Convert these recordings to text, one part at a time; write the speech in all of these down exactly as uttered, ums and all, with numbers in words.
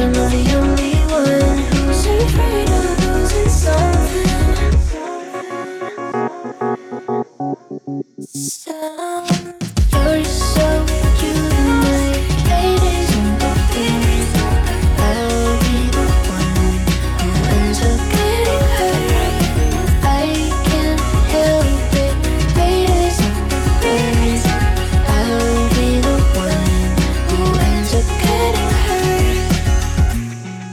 am I the only one who's afraid of losing something? So you're so cute and my ladies on the field. I'll be the one who ends up getting hurt. I can't help it, ladies on the field. I'll be the one who ends up getting hurt.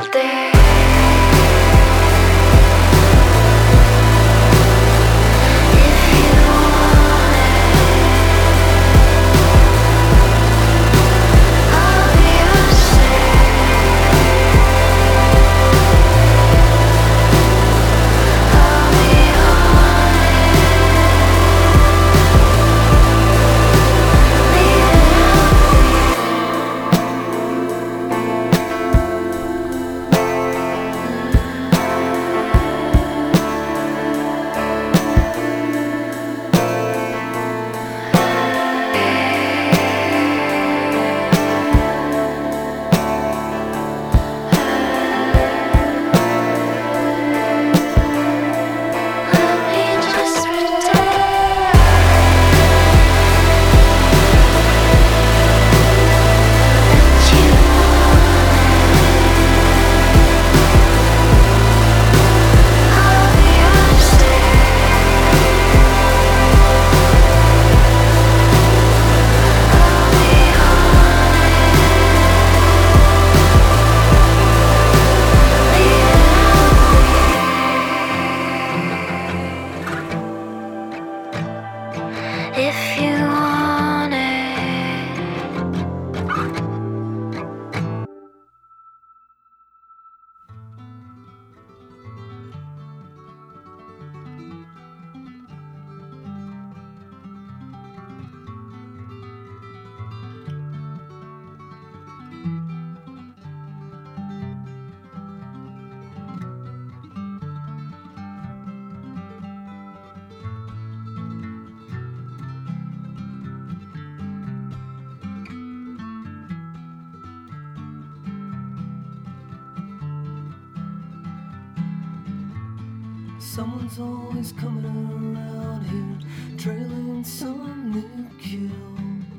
Someone's always coming around here, trailing some new kill.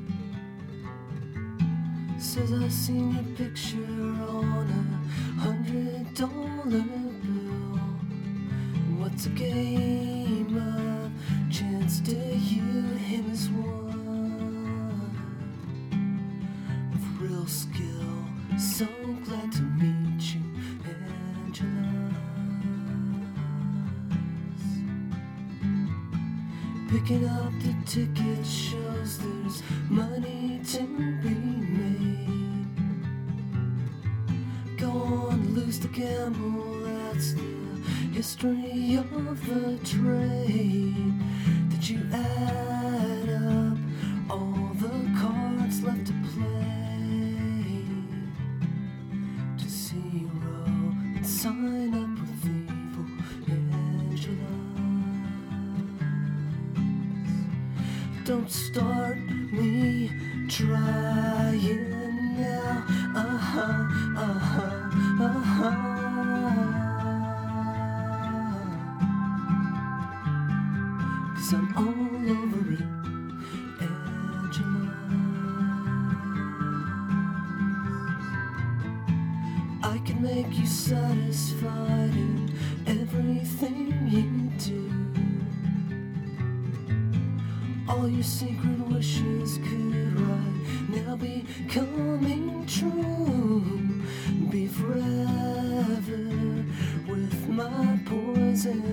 Says I seen your picture on a hundred dollar bill. What's a game of chance to you? Him as one with real skill. So glad to meet you, Angela. Picking up the ticket shows there's money to be made. Go on, lose the gamble, that's the history of the trade. Did you add up all the cards left to play to zero and sign up with evil Angela? Don't start me trying now. Uh-huh, uh-huh, uh-huh. Cause I'm all over it, Angela. I can make you satisfied in everything you do. All your secret wishes could right now be coming true. Be forever with my poison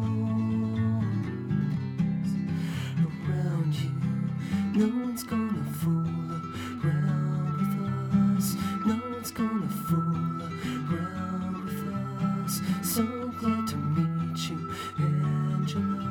arms around you. No one's gonna fool around with us. No one's gonna fool around with us. So glad to meet you, Angela.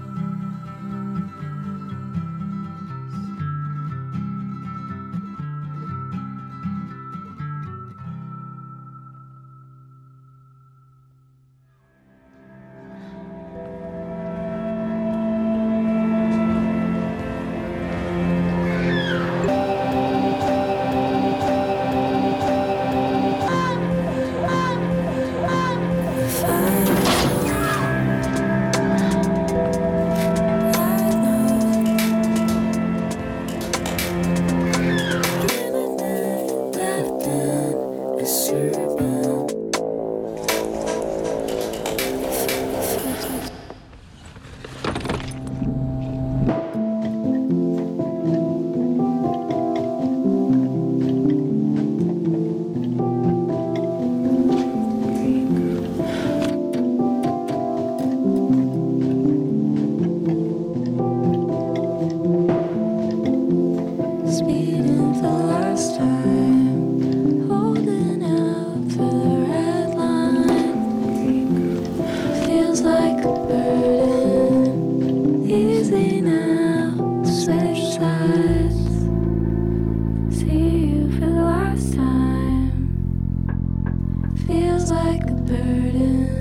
feels like a burden.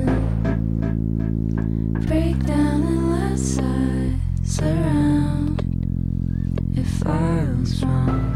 Break down and let sighs around. If I was wrong.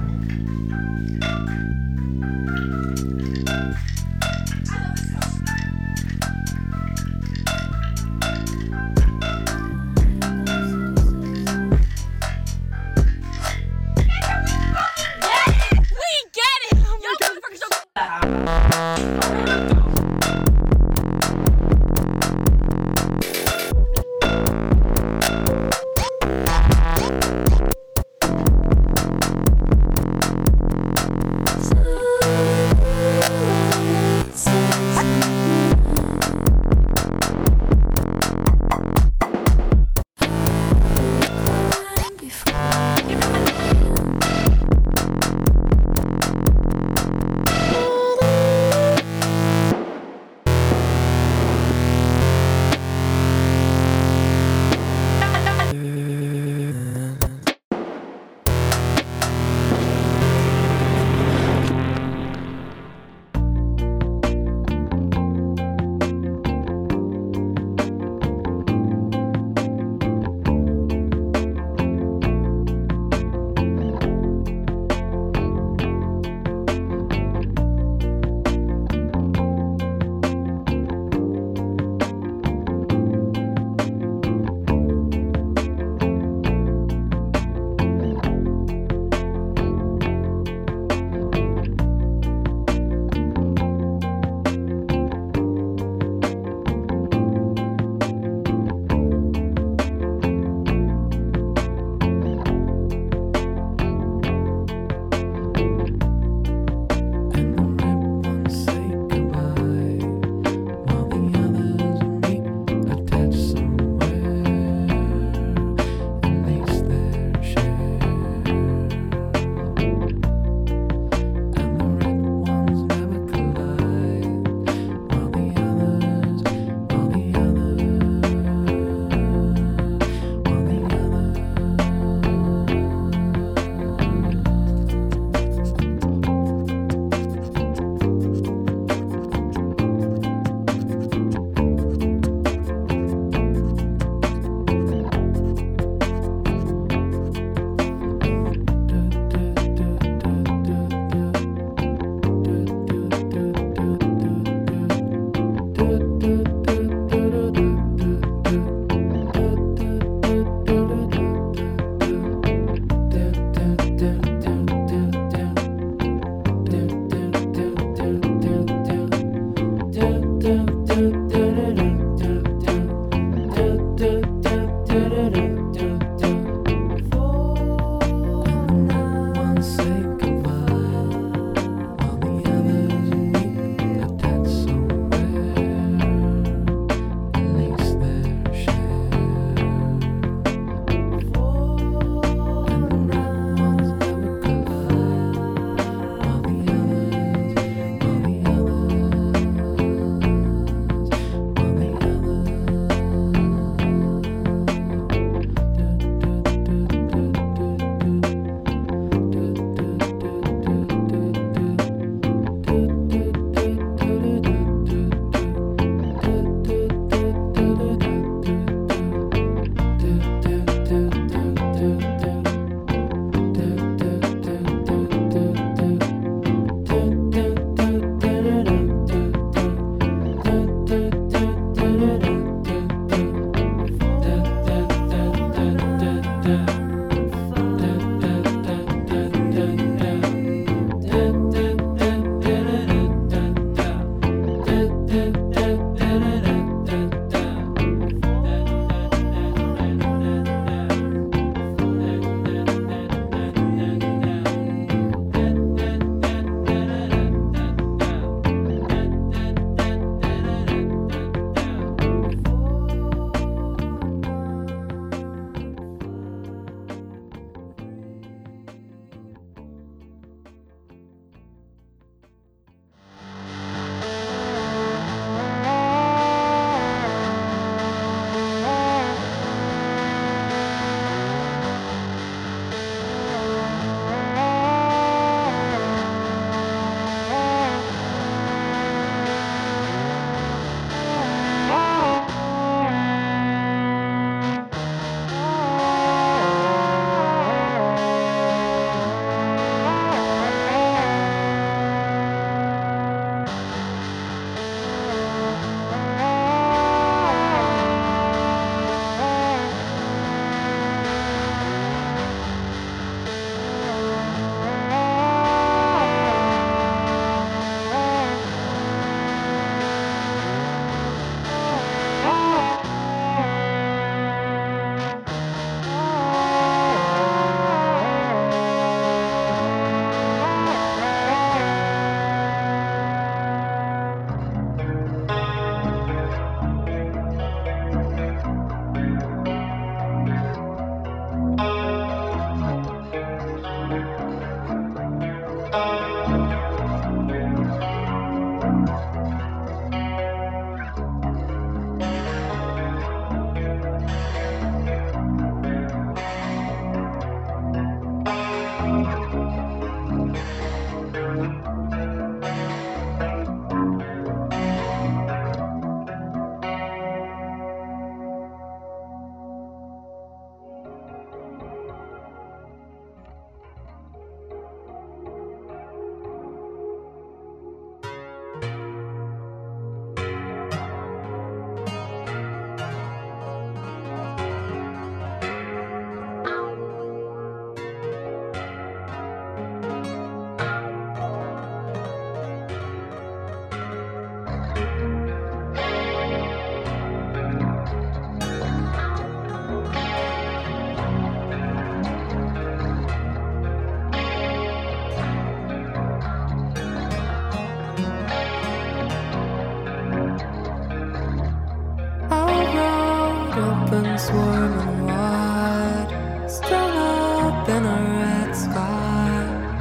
warm and wide, strung up in a red sky.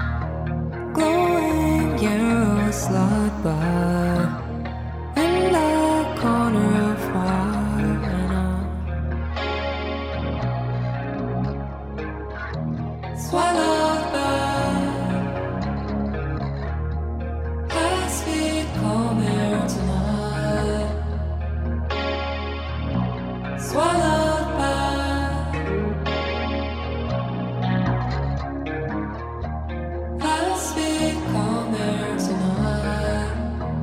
Glowing arrows slide by in the corner of my eye. Swallowed by high-speed calm air tonight. Swallowed by high-speed calm air tonight.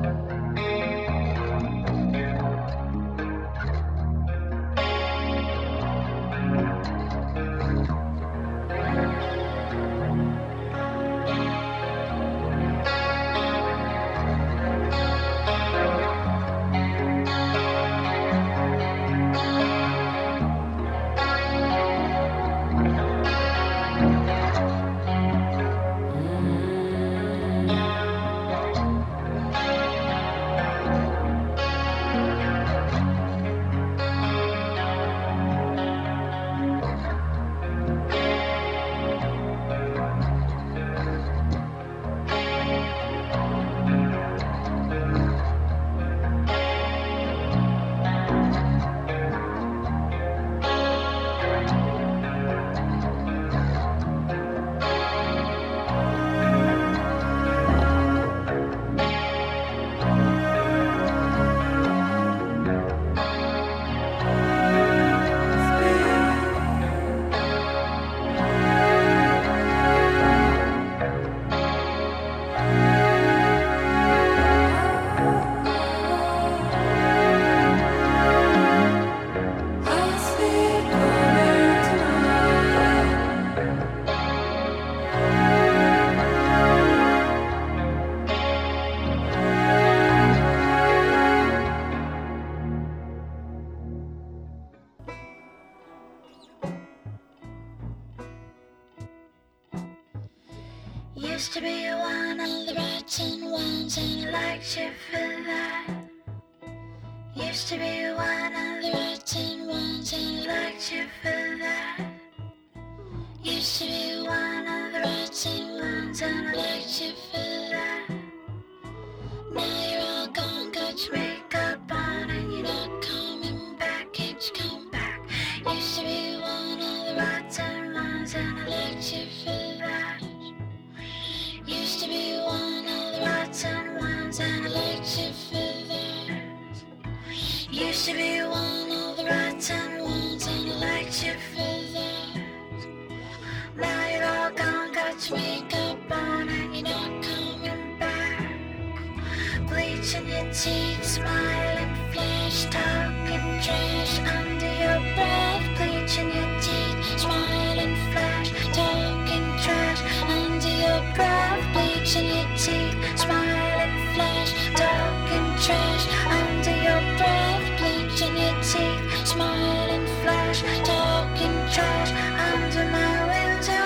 Used to be one of the rotten ones, and I liked you for that. Used to be one of the rotten ones, and I liked you for that. Used to be one of the rotten ones, and I liked you for that. Now you're all gone, got your makeup on, and you're not coming back. Can't you come back? Used to be one of the rotten ones, and I liked you for that. Used to be one of the rotten ones, and I liked you for that. Used to be one of the rotten ones, and I liked you for that. Now you're all gone, got your makeup on, and you're not coming back. Bleaching your teeth, smiling, flash, talking trash under your breath. Bleaching your teeth, smiling, flash, talking trash under your breath. Bleaching your teeth, smiling, flash, talking trash under your breath. Bleaching your teeth, smiling, flash, talking trash under my window.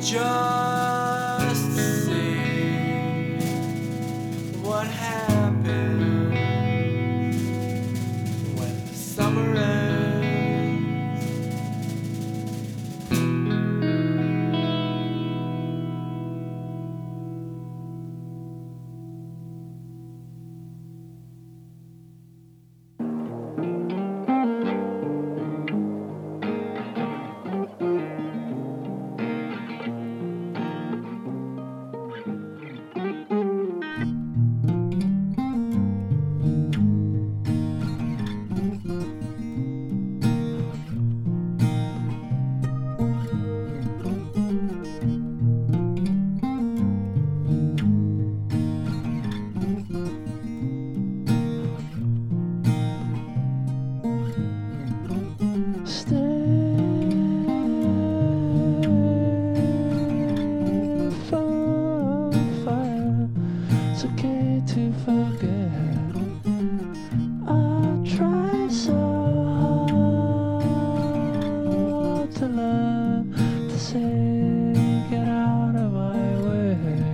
just to see what happens when the summer ends. It's okay to forget. I try so hard to learn to say, get out of my way.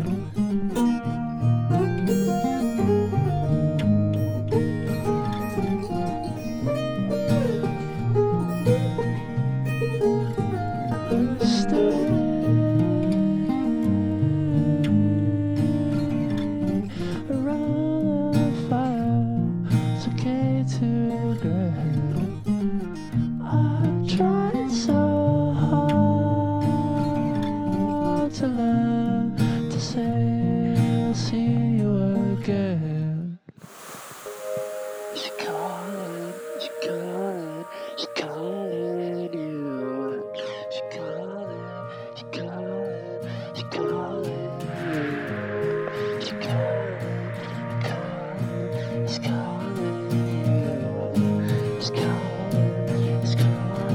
Stay around the fire. It's okay to regret. I tried so hard to learn to say I'll see you again. She calling, she calling, she calling you. She calling, she calling, she calling you. She calling, calling, she's calling you. She's calling, she's calling.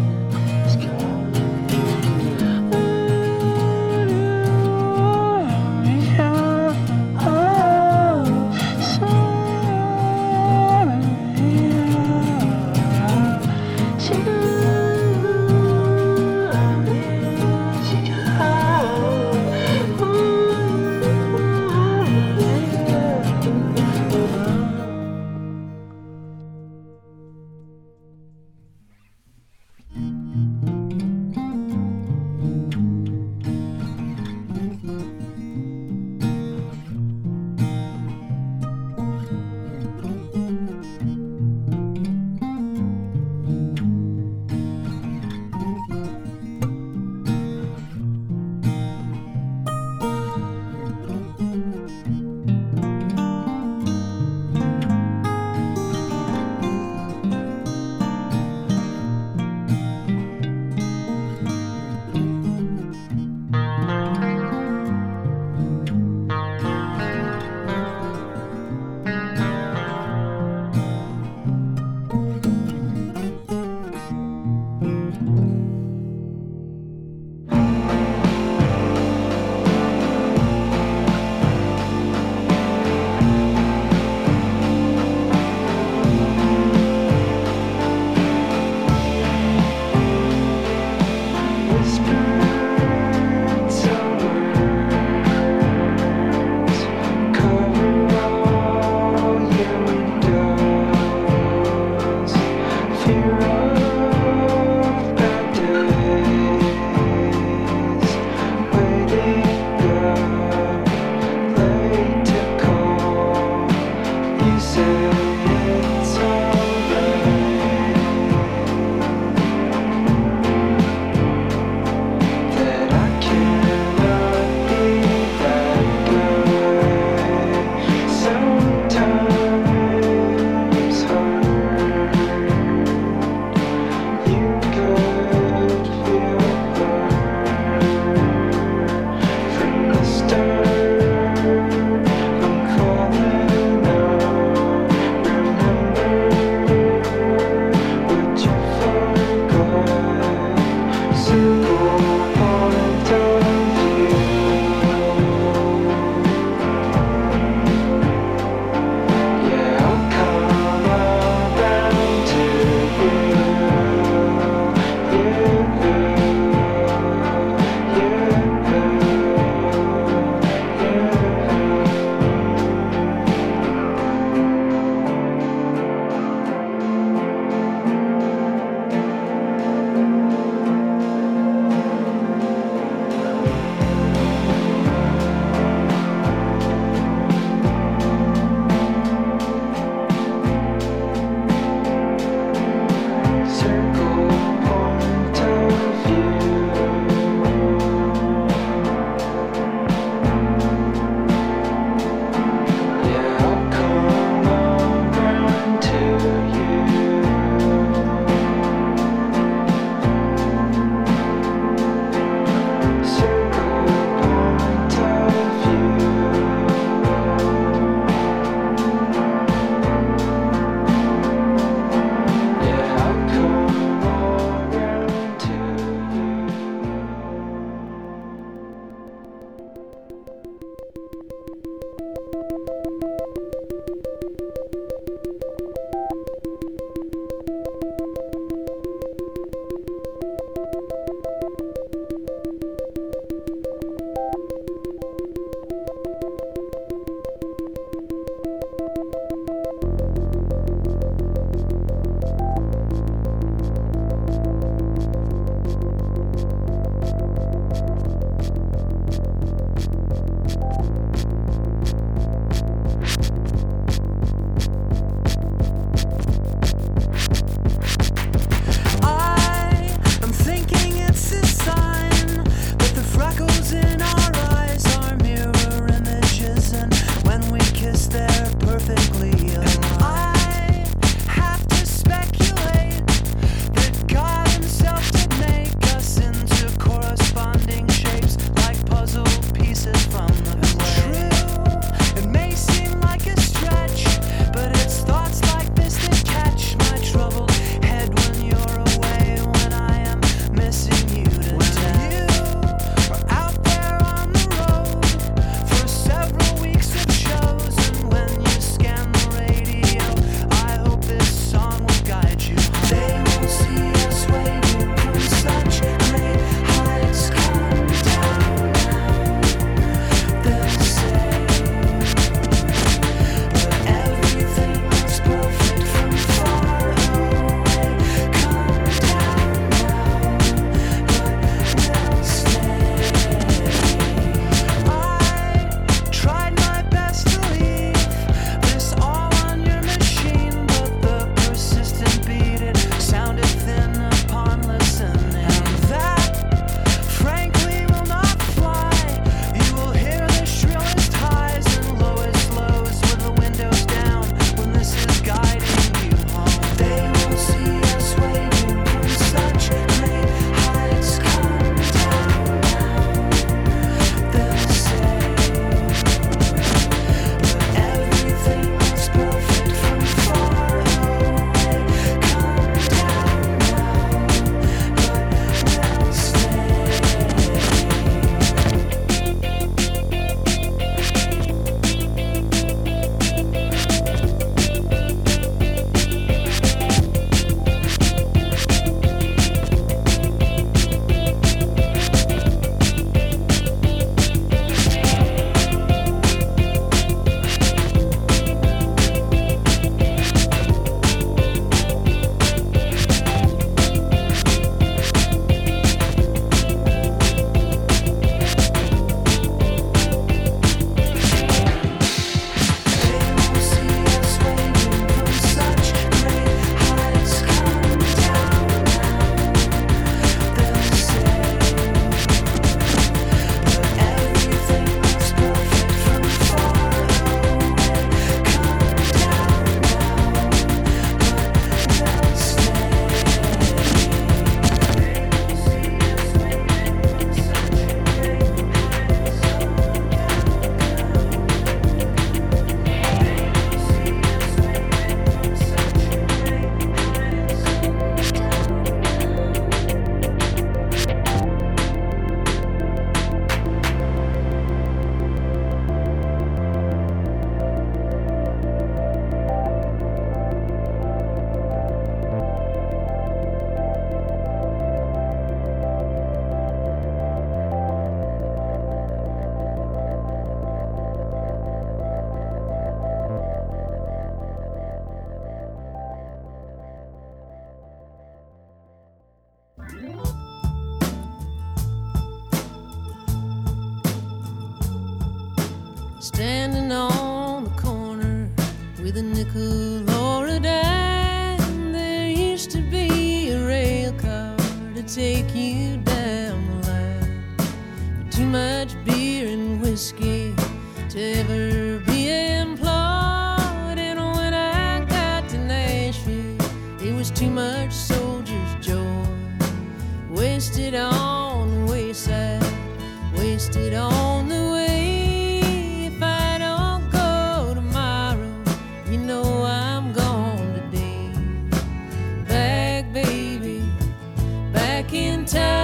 Standing on the corner with a nickel or a dime, there used to be a rail car to take you down the line. But too much beer and whiskey to ever be employed, and when I got to Nashville, it was too much soldier's joy. Wasted on the wayside, wasted on the way. If I don't go tomorrow, you know I'm gone today. Back, baby, back in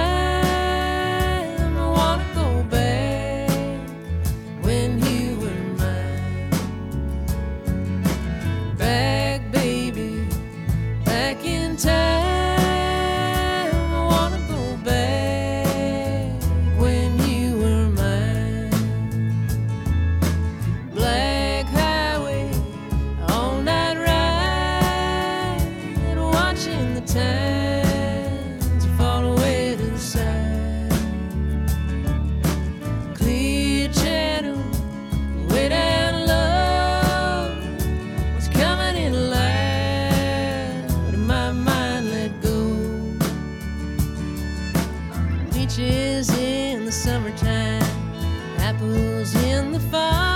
time. I wanna go back when you were mine. Back, baby, back in time. Peaches in the summertime, apples in the fall.